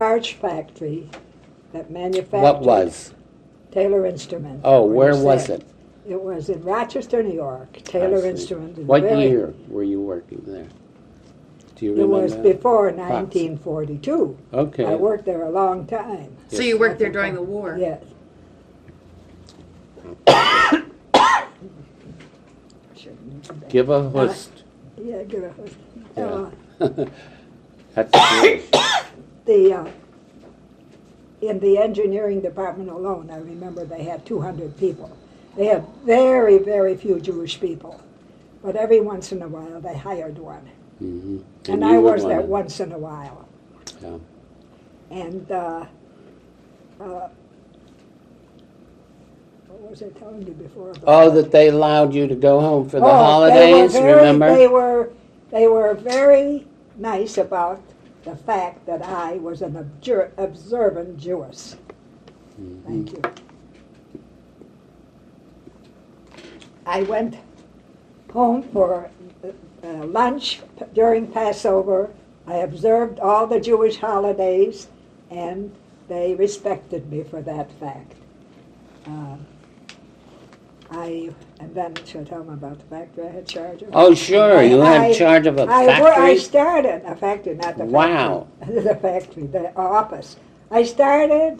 large factory that manufactured. What was? Taylor Instrument. Oh, where was it? It was in Rochester, New York. Taylor Instrument. What year were you working there? Do you remember? It was before 1942. Okay. I worked there a long time. So you worked there during the war? Yes. Give a host. Yeah, give a host. Yeah. That's good. In the engineering department alone, I remember they had 200 people. They had very, very few Jewish people. But every once in a while, they hired one. Mm-hmm. And I was there once in a while. Yeah. And what was I telling you before about that they allowed you to go home for the holidays, remember? They were very nice about the fact that I was an observant Jewess. Mm-hmm. Thank you. I went home for lunch during Passover. I observed all the Jewish holidays, and they respected me for that fact. And then, should I tell them about the factory I had charge of? Oh, sure. You had charge of a factory? I started a factory, not the factory. Wow. The factory, the office. I started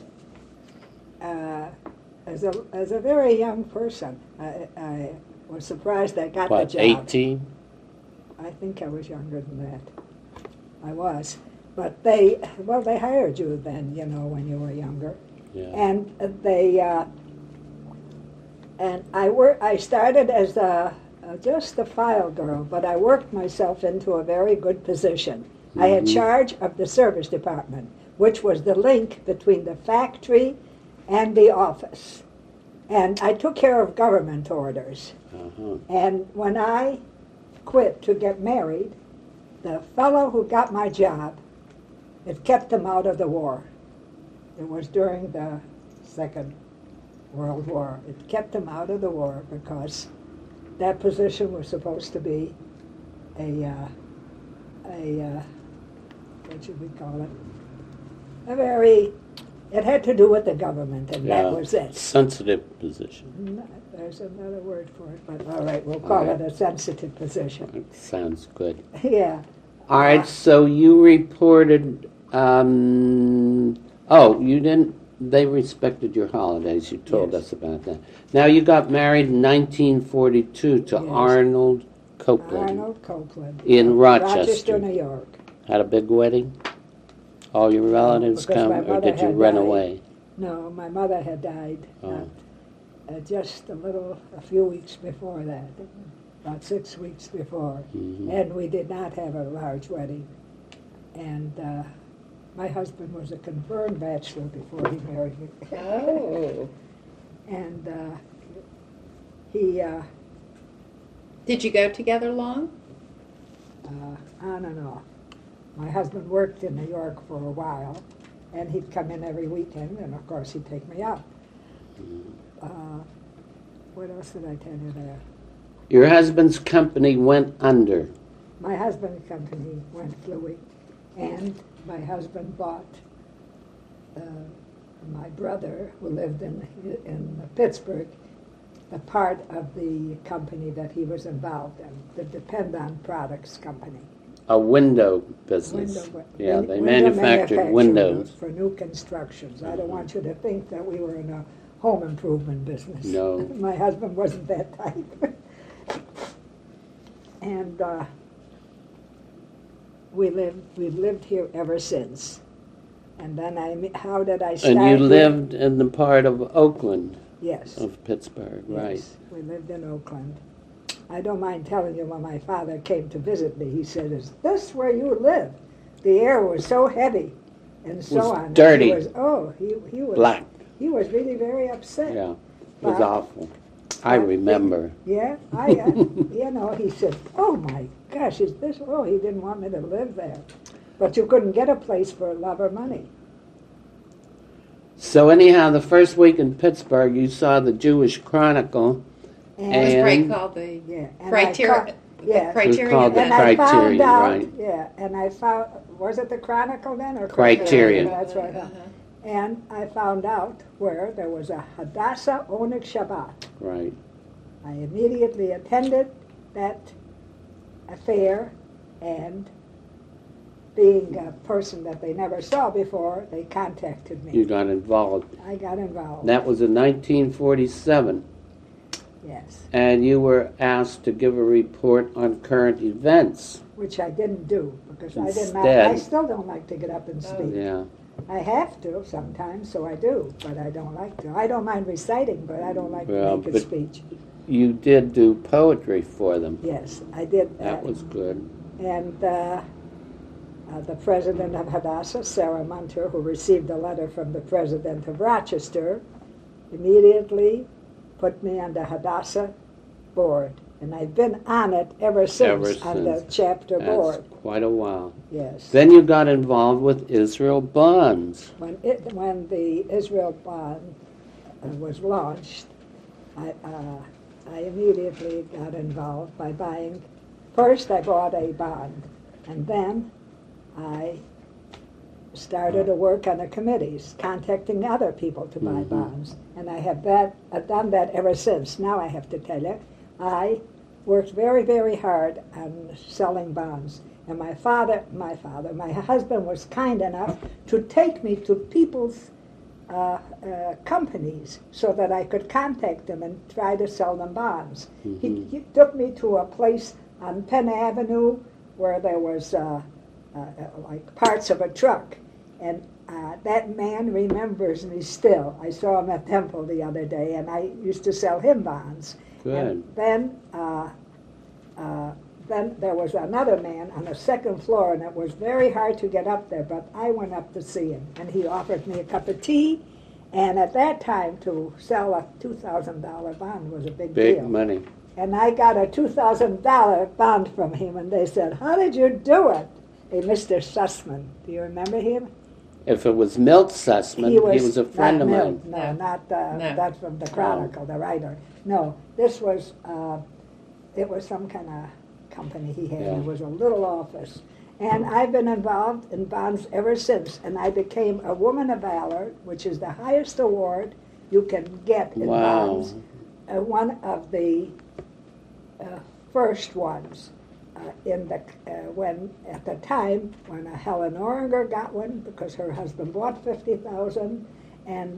as a very young person. I was surprised I got the job. 18? I think I was younger than that. I was. But they hired you then, when you were younger. Yeah. And I started as just a file girl, but I worked myself into a very good position. Mm-hmm. I had charge of the service department, which was the link between the factory and the office. And I took care of government orders. Uh-huh. And when I quit to get married, the fellow who got my job, it kept him out of the war. It was during the Second World War. It kept him out of the war because that position was supposed to be what should we call it? It had to do with the government, and that was it. Sensitive position. There's another word for it, but all right, we'll call it a sensitive position. That sounds good. Yeah. All right, so you reported, you didn't, they respected your holidays. You told us about that. Now, you got married in 1942 to Arnold Copeland. Arnold Copeland. In Rochester. Rochester, New York. Had a big wedding? All your relatives come, or did you run away? No, my mother had died just a few weeks before that, about 6 weeks before. Mm-hmm. And we did not have a large wedding. And my husband was a confirmed bachelor before he married me. Oh. And he... Did you go together long? On and off. My husband worked in New York for a while, and he'd come in every weekend, and of course he'd take me out. What else did I tell you there? Your husband's company went under. My husband's company went fluey, and my husband bought my brother, who lived in Pittsburgh, a part of the company that he was involved in, the Depend On Products Company. A window business. They manufactured windows. For new constructions. I don't want you to think that we were in a home improvement business. No. My husband wasn't that type. And we've lived here ever since. And then how did I start? And you lived in the part of Oakland. Yes. Of Pittsburgh, right. Yes, we lived in Oakland. I don't mind telling you, when my father came to visit me, he said, "Is this where you live?" The air was so heavy and so on. Dirty. He was black. He was really very upset. Yeah, it was awful. I remember. Yeah, he said, "Oh my gosh, is this?" Oh, he didn't want me to live there, but you couldn't get a place for love or money. So anyhow, the first week in Pittsburgh, you saw the Jewish Chronicle. It was called the Yeah. Criterion. called the And I found Criterion, out, right. yeah, and I found, was it the Chronicle then or Criterion. That's right. And I found out where there was a Hadassah Oneg Shabbat. Right. I immediately attended that affair, and being a person that they never saw before, they contacted me. You got involved. I got involved. That was in 1947, Yes, and you were asked to give a report on current events. which I didn't do because I didn't. Instead- I still don't like to get up and speak. Yeah. I have to sometimes, so I do, but I don't like to. I don't mind reciting, but I don't like Well, to make a but- speech. You did do poetry for them. Yes, I did That was good. And the president of Hadassah, Sarah Munter, who received a letter from the president of Rochester, immediately put me on the Hadassah board. And I've been on it ever since, on the since. chapter That's board. quite a while. Yes. Then you got involved with Israel Bonds. When the Israel bond was launched, I immediately got involved by buying. First, I bought a bond, and then I started to work on the committees, contacting other people to buy bonds, and I've done that ever since. Now I have to tell you, I worked very, very hard on selling bonds. And my husband was kind enough to take me to people's companies so that I could contact them and try to sell them bonds. He took me to a place on Penn Avenue where there was like parts of a truck. And that man remembers me still. I saw him at Temple the other day, and I used to sell him bonds. Good. And then there was another man on the second floor, and it was very hard to get up there, but I went up to see him, and he offered me a cup of tea. And at that time, to sell a $2,000 bond was a big Big deal. money. And I got a $2,000 bond from him, and they said, "How did you do it?" Hey, Mr. Sussman, do you remember him? If it was Milt Sussman, he was a friend of not mine. Mill, No, No. not No. that from the Chronicle, the writer. No, this was, it was some kind of company he had. Yeah. It was a little office. And I've been involved in bonds ever since, and I became a Woman of Valor, which is the highest award you can get in Wow. bonds. One of the first ones. When at the time when Helen Oringer got one because her husband bought 50,000, and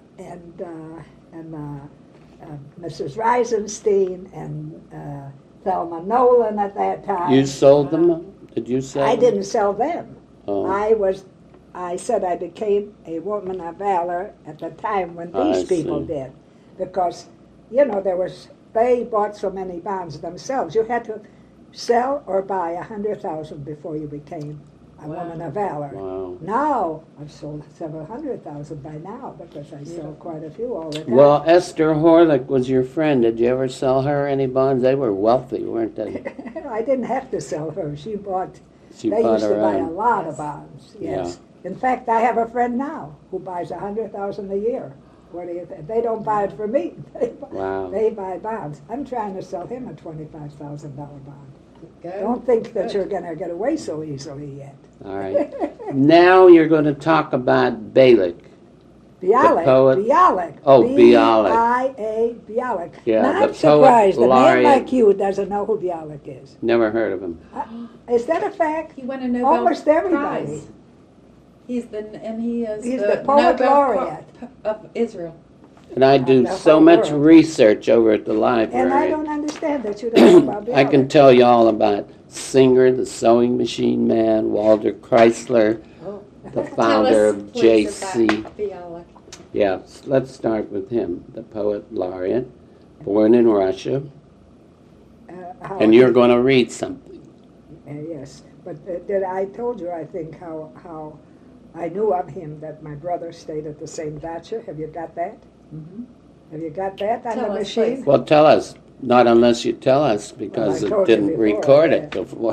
Mrs. Reisenstein and Thelma Nolan at that time. You sold them? Did you sell I them? didn't sell them. Oh. I said I became a woman of valor at the time when I these people see. did, because they bought so many bonds themselves. You had to sell or buy 100,000 before you became a woman of valor. Wow. Now I've sold several 100,000 by now because I sell quite a few all the time. Well, Esther Horlick was your friend. Did you ever sell her any bonds? They were wealthy, weren't they? I didn't have to sell her. She bought. She They bought used to her buy a own. lot of bonds. Yes. In fact, I have a friend now who buys 100,000 a year. What do you think? They don't buy it for me. Wow. They buy bonds. I'm trying to sell him a $25,000 bond. Good. Don't think that Good. you're going to get away so easily yet. All right. Now you're going to talk about Bialik. Bialik. poet- Bialik. Oh, Bialik. B-I-A, Bialik. Yeah, Now, the I'm poet surprised. A man laureate. like you doesn't know who Bialik is. Never heard of him. Is that a fact? He won a Nobel Almost everybody. Prize. He is He's the the poet Nobel laureate. of Israel. And I do The so whole much world. research over at the And I library. don't understand that you don't know about Bialik. I can tell you all about Singer, the sewing machine man, Walter Chrysler, Oh. the Tell founder us, of please, JC. about Bialik. Yeah, let's start with him, the poet laureate, born in Russia. How And you're going to read something. Yes, but did I told you, I think, how I knew of him, that my brother stayed at the same dacha. Have you got that? Mhm. Have you got that on Tell the us, machine? please. Well, tell us. Not unless you tell us, because I it told you didn't before, record it yeah. before.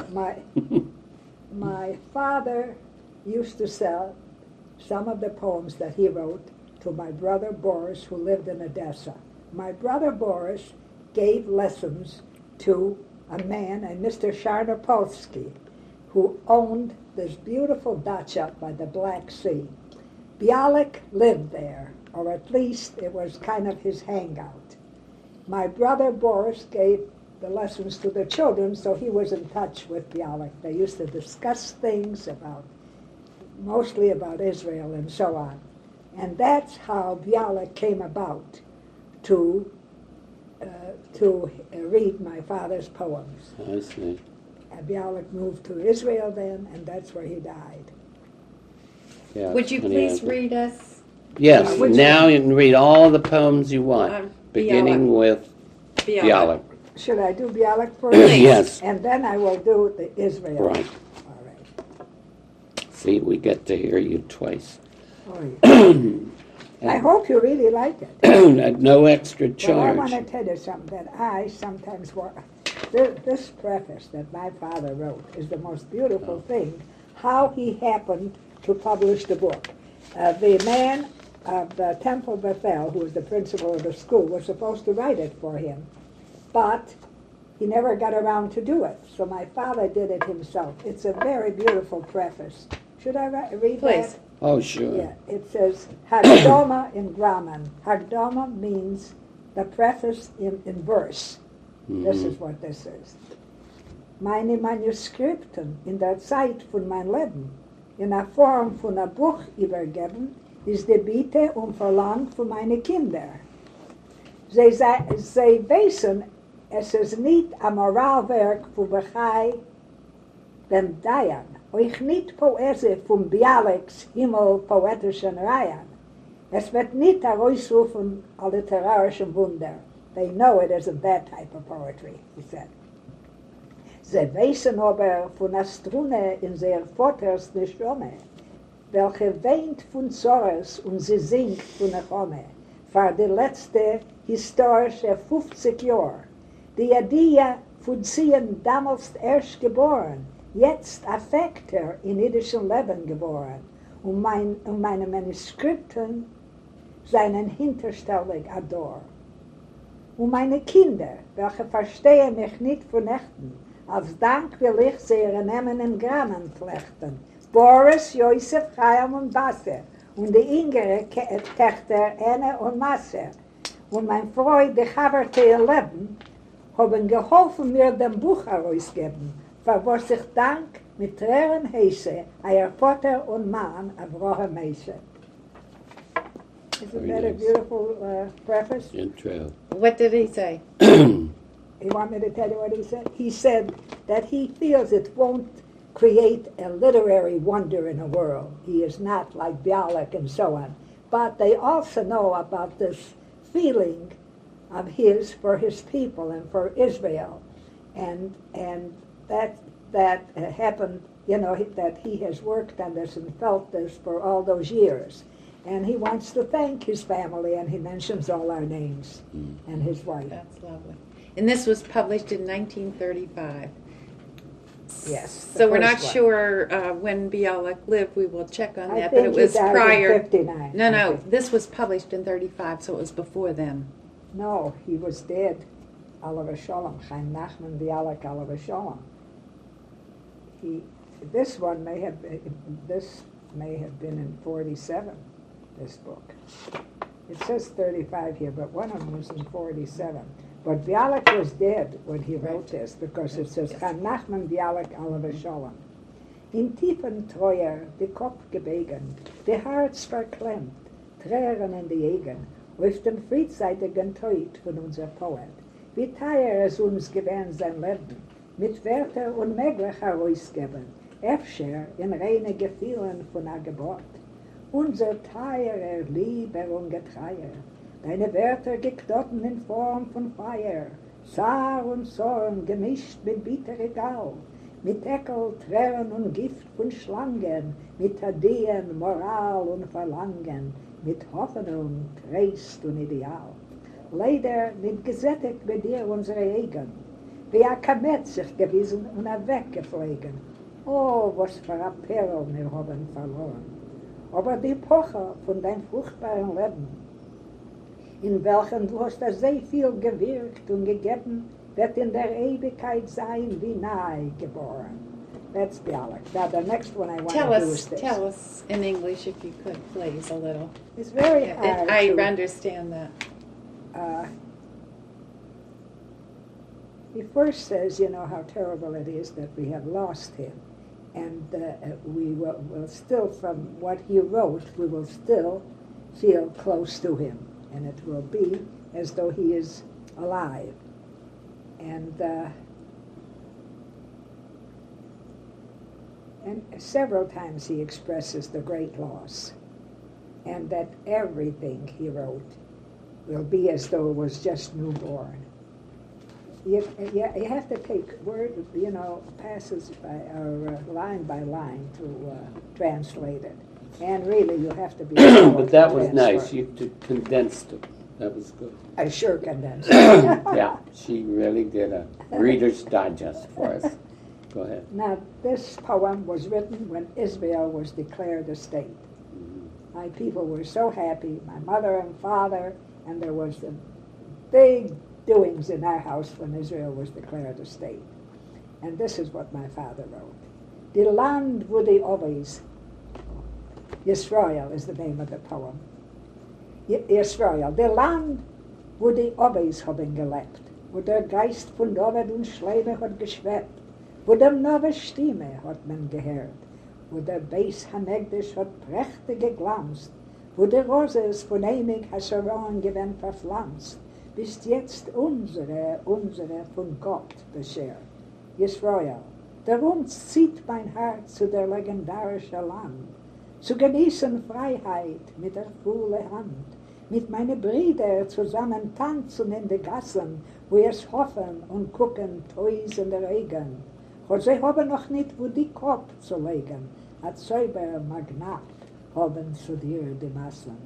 My father used to sell some of the poems that he wrote to my brother Boris, who lived in Odessa. My brother Boris gave lessons to a man, a Mr. Sharnopolsky, who owned this beautiful dacha by the Black Sea. Bialik lived there, or at least it was kind of his hangout. My brother Boris gave the lessons to the children, so he was in touch with Bialik. They used to discuss things mostly about Israel and so on. And that's how Bialik came about to read my father's poems. I see. And Bialik moved to Israel then, and that's where he died. Yeah, Would you please read us? Yes, Which now one? you can read all the poems you want, beginning with Bialik. Should I do Bialik first? Yes. And then I will do the Israel. Right. All right. See, we get to hear you twice. Oh, yeah. I hope you really like it. At no extra Well, I want charge. to tell you something that I sometimes want. This preface that my father wrote is the most beautiful thing, how he happened to publish the book. The man of the Temple Bethel, who was the principal of the school, was supposed to write it for him, but he never got around to do it, so my father did it himself. It's a very beautiful preface. Should I read Please. that? Oh, sure. Yeah, it says Hagdoma in Graman. Hagdoma means the preface in verse. This is what this is. Meine Manuskripten in der Zeit von mein Leben in der Form von einem Buch übergeben, ist die Bitte Verlangt von meine Kinder. Sie wissen, es ist nicht ein Moralwerk von Bechai ben Dayan, euch nicht Poesie von Bialiks Himmel poetischen Reihen. Es wird nicht herausrufen a literarischen Wunder. They know it isn't that type of poetry, he said. Sie wissen aber von der Strune in sehr Vaters Neshome, welche weint von Zorres und sie singt von der Chome, für die letzte historische 50 Jahre. Die Idee von Ziehen damals erst geboren, jetzt Affekter in jüdischem Leben geboren, und meine Manuskripten seinen hinterstellig ador. Und meine Kinder, welche verstehen mich nicht von Nächten, als Dank will ich sie nehmen in Gramen flechten. Boris, Josef, Chaim und Wasser und die jüngere Töchter Anne und Masse. Und mein Freund, die Chaverte ihr Leben, haben geholfen mir dem Buch herausgeben, für was ich Dank mit Tränen heiße, euer Vater und Mann, Avraham Meise. Isn't that a beautiful preface? Intro. What did he say? You want me to tell you what he said? He said that he feels it won't create a literary wonder in the world. He is not like Bialik and so on. But they also know about this feeling of his for his people and for Israel. And that happened, you know, that he has worked on this and felt this for all those years. And he wants to thank his family, and he mentions all our names and his wife. That's lovely. And this was published in 1935. Yes. So we're not sure when Bialik lived. We will check on I that, but think it was he died in prior. 59. No, I no. think. This was published in 35, so it was before then. No, he was dead. Alav Shalom, Chaim Nachman Bialik Alav Shalom. This may have been in 47. This book. It says 35 here, but one of them was in 47. But Bialik was dead when he wrote this, because it says Chaim Nachman Bialik Alav Shalom. In tiefen Treuer, die Kopf gebegen, die Herz verklemmt, Tränen in die Augen, auf dem friedseitigen Tod von unser Poet. Wie teuer es uns gewähnt sein Leben, mit Wörter unmöglich herausgeben, Äfscher in reine Gefühlen von der Geburt. Unser teurer, lieber und getreuer, deine Wörter geknoten in Form von Feuer, Zar und Zorn gemischt mit bittere Gau, mit Eckel, Tränen und Gift von Schlangen, mit Adien, Moral und Verlangen, mit Hoffnung, Trost und Ideal. Leider nicht gesättigt mit dir unsere Egen, wie ein Kamet sich gewiesen und weggeflogen. Oh, was für ein Perl wir haben verloren. Aber die Epoche von deinem fruchtbaren Leben, in welchen du hast sehr viel gewirkt und gegeben, wird in der Ewigkeit sein wie nahe geboren. That's Bialik. Now the next one I want Tell to do us, is this. tell us in English if you could, please, a little. It's very hard I to, understand that. he first says, you know, how terrible it is that we have lost him. And we will still, from what he wrote, we will still feel close to him. And it will be as though he is alive. And several times he expresses the great loss. And that everything he wrote will be as though it was just newborn. You have to take word, you know, passes by, or line by line to translate it. And really, you have to be. But that was nice. You condensed it. That was good. I sure condensed. Yeah, she really did a Reader's Digest for us. Go ahead. Now, this poem was written when Israel was declared a state. Mm-hmm. My people were so happy, my mother and father, and there was a big doings in our house when Israel was declared a state. And this is what my father wrote. The land wo die Ovis, Yisrael is the name of the poem. Yisrael, the land wo die Ovis haben gelebt, wo der Geist von David und Schleibe hat geschwebt, wo der neue Stimme hat man gehört, wo der Beis Hamegdisch hat prächtig geglanzt, wo der Roses von Emig Hasharon gewinn verpflanzt, bis jetzt unsere von Gott beschert. Yisrael, darum zieht mein Herz zu der legendarischen Land, zu genießen Freiheit mit der volle Hand, mit meinen Brüdern zusammen tanzen in die Gassen, wo es hoffen und gucken, Toys in der Regen. Und sie haben noch nicht, wo die Kopf zu legen, als Zäuber Magnat haben zu dir die Massen.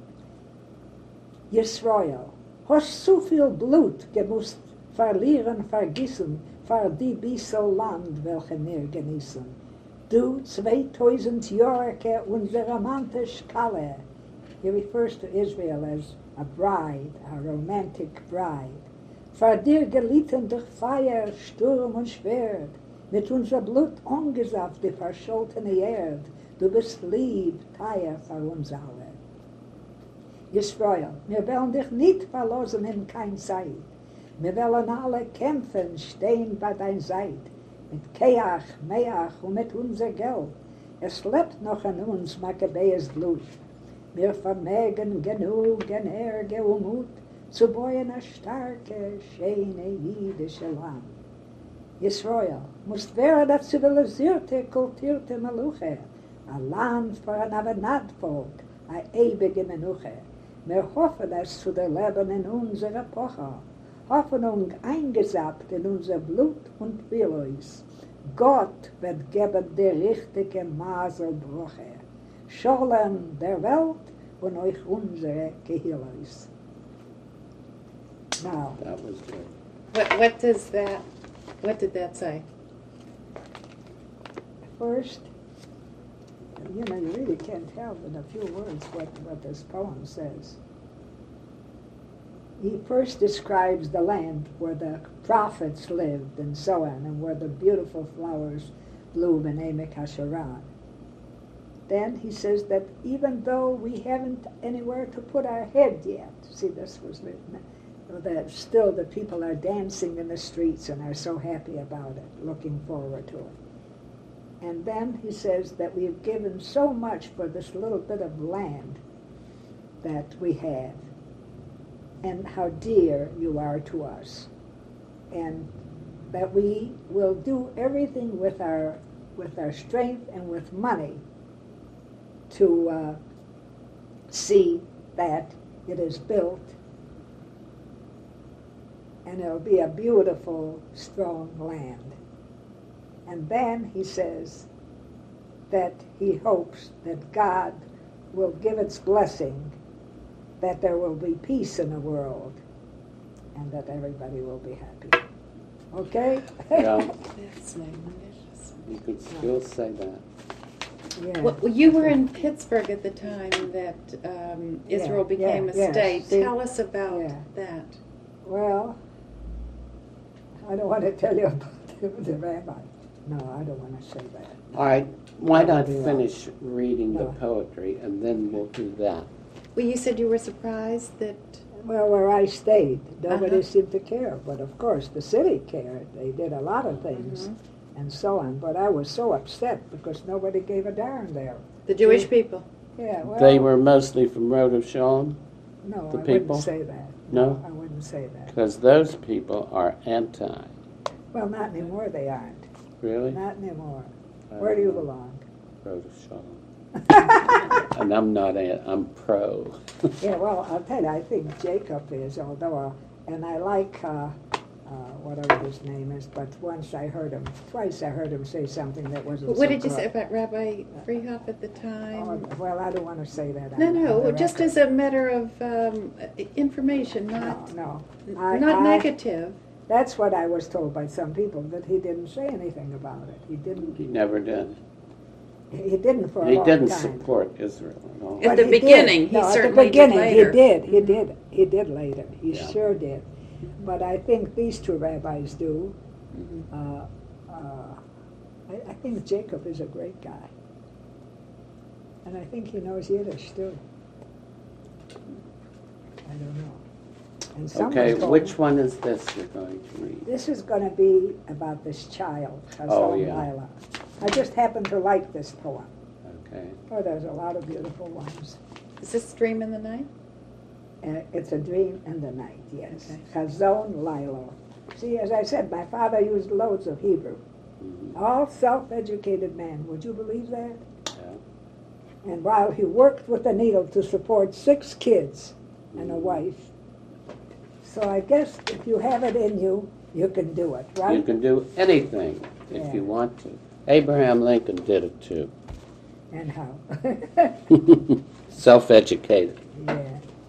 Yisrael, hast zu viel Blut gemusst verlieren, vergießen, für die bissel Land, welche wir genießen. Du 2000 Jahre unsere romantische Kalle. He refers to Israel as a bride, a romantic bride. Für dir gelitten durch Feuer, Sturm und Schwert, mit unser Blut angesaugt die verscholtene Erd. Du bist lieb, teuer für uns alle. Yisrael, wir wollen dich nicht verlassen in kein Zeit. Wir wollen alle kämpfen, stehen bei deiner Seite, mit Keach, Meach und mit unser Geld. Es lebt noch an uns Makkabäes Blut. Wir vermögen genug Energie und Mut zu bauen ein starke, schöne jüdische Land. Yisrael, muss werden der zivilisierte, kultierte Meluche, ein Land für ein Avenatvolk, ein ewige Menuche. Wir hoffen es zu der Leben in unserer Epoche. Hoffnung eingesappt in unser Blut und Willis. Gott wird geben die richtige Maselbrüche. Scholem der Welt und euch unsere Gehillis. Now, That was good. What did that say? first, you know, you really can't tell in a few words what this poem says. He first describes the land where the prophets lived and so on, and where the beautiful flowers bloom in Emek HaSharon. Then he says that even though we haven't anywhere to put our head yet, see, this was written, that still the people are dancing in the streets and are so happy about it, looking forward to it. And then he says that we've given so much for this little bit of land that we have, and how dear you are to us, and that we will do everything with our strength and with money to see that it is built, and it'll be a beautiful, strong land. And then he says that he hopes that God will give its blessing, that there will be peace in the world, and that everybody will be happy. Okay? Yeah, That's magnificent. you could still say that. Yeah. Well, you were in Pittsburgh at the time that Israel became a yeah. state. See? Tell us about Yeah. that. Well, I don't want to tell you about the rabbi. No, I don't want to say that. All right, why not That'll be finish reading the No. poetry, and then we'll do that. Well, you said you were surprised that. Well, where I stayed, nobody Uh-huh. seemed to care. But of course, the city cared. They did a lot of things and so on. But I was so upset because nobody gave a darn there. The Jewish people. Yeah, well, They were mostly from Road of Shalom, no, the I people? wouldn't say that. No? I wouldn't say that. because those people are anti. Well, not anymore. They aren't. Really? Not anymore. Where do you belong? Road of Shalom. And I'm not, I'm pro. Yeah, well, I'll tell you, I think Jacob is, although, and I like, whatever his name is, but twice I heard him say something that wasn't What so did you good. say about Rabbi Freehoff at the Oh, time? well, I don't want to say that. No, on no, the just record. as a matter of information, not No. not negative. That's what I was told by some people, that he didn't say anything about it. He didn't. He never did. He didn't for a He long didn't time. support Israel at all. At But the he did. beginning, he No, at certainly the beginning, did later. He did. He did. He did later. He Yeah. sure did. But I think these two rabbis do. Mhm. I think Jacob is a great guy, and I think he knows Yiddish too. I don't know. And someone Okay, told which me- one is this you're going to read? This is going to be about this child, Oh, Chazal yeah. Lila. I just happen to like this poem. Okay. Oh, there's a lot of beautiful ones. Is this Dream in the Night? It's a dream in the night, yes. Okay. Chazon Lilo. See, as I said, my father used loads of Hebrew. Mhm. All self-educated man. Would you believe that? Yeah. And while he worked with the needle to support 6 kids and a wife. So I guess if you have it in you, you can do it, You right? can do anything if Yeah. you want to. Abraham Lincoln did it too. And how? Self-educated. Yeah.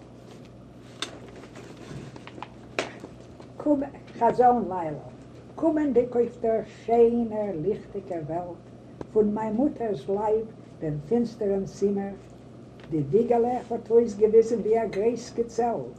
Chazon Lilo. Kommen dik auf der schöner, lichtiger Welt, von mein Mutters Leib, dem finsteren Zimmer, die Wiegele hat uns gewissen wie ein Gräß gezählt.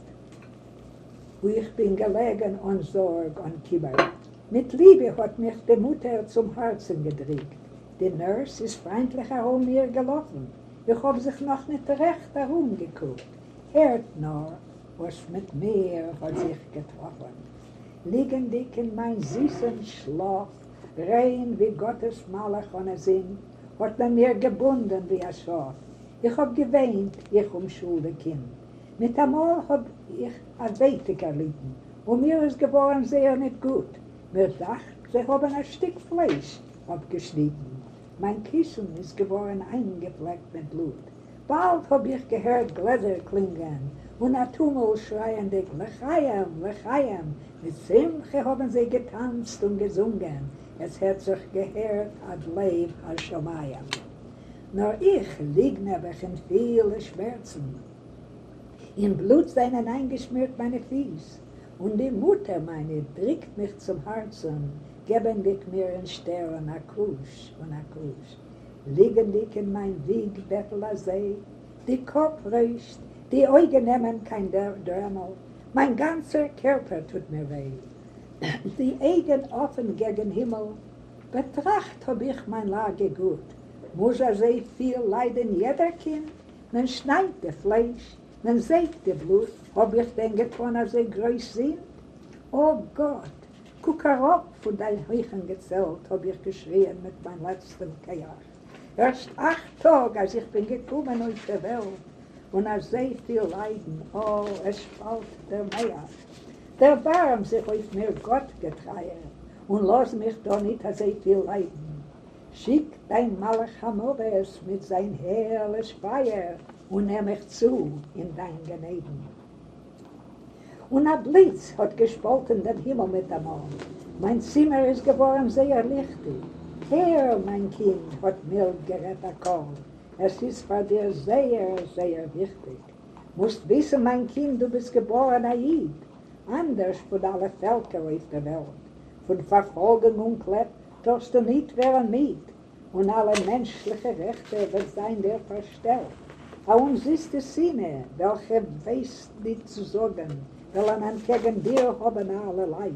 Wo ich bin gelegen an Sorg, an Kibber. Mit Liebe hat mich die Mutter zum Herzen gedrückt. Die Nurse ist freundlich herum mir gelaufen. Ich hab sich noch nicht recht herumgeguckt. Hört nur, was mit mir hat sich getroffen. Liegen dick in mein süßen Schlaf, rein wie Gottes Malach ohne Sinn, hat man mir gebunden wie ein Schaf. Ich hab geweint, ich unschuldig Kind. Mit einmal hab ich ein Weitig erlitten, und mir ist geworden sehr nicht gut. Mir dacht, sie haben ein Stück Fleisch abgeschnitten. Mein Kissen ist geworden eingefleckt mit Blut. Bald hab ich gehört Gläser klingen und ein Tummel schreiendig, Lechayam, Lechayam. Mit Simche haben sie getanzt und gesungen. Es hat sich gehört, ad Leib al-Shamayam. Nur ich lieg nebach in viele Schmerzen. In Blut seien eingeschmiert meine Fies. Und die Mutter meine drückt mich zum Herzen, gebendig mir in Stern a Krusch und a Krusch. Liegendig in mein Wiegbettel See, die Kopf riecht, die Augen nehmen kein Dörmel, mein ganzer Körper tut mir weh. Die Augen offen gegen Himmel, betracht hab ich mein Lage gut. Muss sehr viel leiden jeder Kind, man schneidet das Fleisch, man sägt das Blut, hab ich denn getan, als sie groß sind? Oh Gott, guck herab von dein Heuchen gezählt, hab ich geschrien mit meinem letzten Kajach. Erst 8 Tage, als ich bin gekommen auf der Welt, und als sehr viel Leiden, oh, es spalt der Meer. Der Barm sich auf mir Gott getreiert, und lass mich doch nicht sehr viel leiden. Schick dein Malach Hanobes mit sein herrlich Feuer und nimm mich zu in dein Geneden. Und ein Blitz hat gespalten den Himmel mit dem Mond. Mein Zimmer ist geworden sehr lichtig. Herr, mein Kind, hat mild gerettet Kohl. Es ist für dir sehr, sehr wichtig. Musst wissen, mein Kind, du bist geboren Aid, anders von allen Völkern auf der Welt. Von Verfolgung und Klepp darfst du nicht werden mit, und alle menschliche Rechte wird sein dir verstellt. Aber uns ist die Sinne, welche weiß nicht zu sagen, weil an gegen dir haben alle Leid.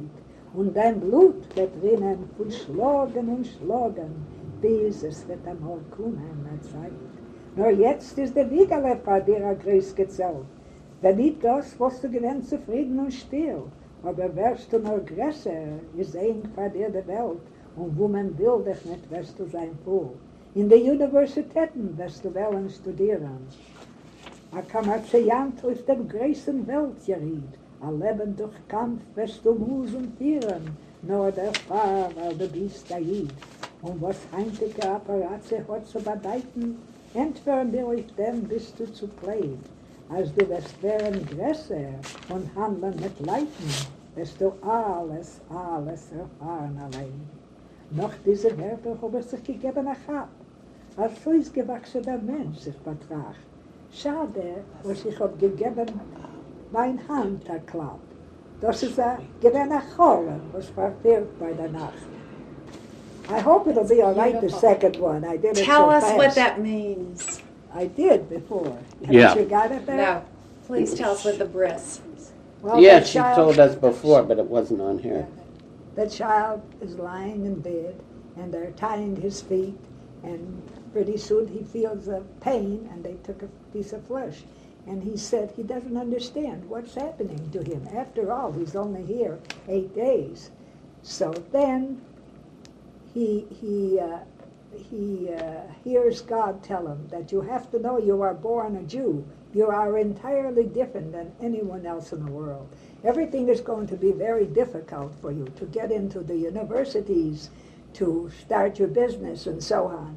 Und dein Blut wird rinnen und schlagen, bis es wird einmal kommen, eine Zeit. Nur jetzt ist der Wiegerle vor dir ein Grüß gezählt. Wenn nicht das, wirst du gewinn zufrieden und still. Aber wärst du nur größer, ist eng vor dir die Welt. Und wo man will dich nicht, wirst du sein Fool. In den Universitäten wirst du wollen studieren. A Kommerziant aus der größten Welt geriet. A Leben durch Kampf wirst du musen führen. Nur der Fahr, weil du bist Aid. Und was heintige Apparatze hat zu bedeuten, entweder durch dem bist du zu plain. Als du wirst werden größer und handeln mit Leiten, wirst du alles erfahren allein. Noch diese Werte habe sich gegeben ab, als so ist gewachsener Mensch sich betracht. Schade, was ich hab gegeben, mein Hand erklappt. Das ist ein gewinner Cholen, was verfehlt bei der Nacht. I hope it'll be all right, the second one. I did it Tell so us fast. what that means. I did before. Yeah. Haven't you got it there? No, please tell us what the bris. Well, Yeah, the she child- told us before, but it wasn't on here. The child is lying in bed, and they're tying his feet, and pretty soon he feels a pain, and they took a piece of flesh. And he said he doesn't understand what's happening to him. After all, he's only here 8 days. So then he hears God tell him that you have to know you are born a Jew. You are entirely different than anyone else in the world. Everything is going to be very difficult for you to get into the universities, to start your business, and so on.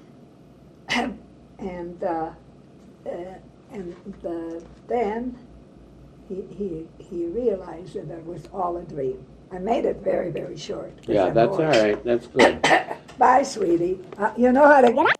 Then he realized that it was all a dream. I made it very, very short. 'cause Yeah, I'm that's all hoarse. right. That's good. Bye, sweetie. You know how to get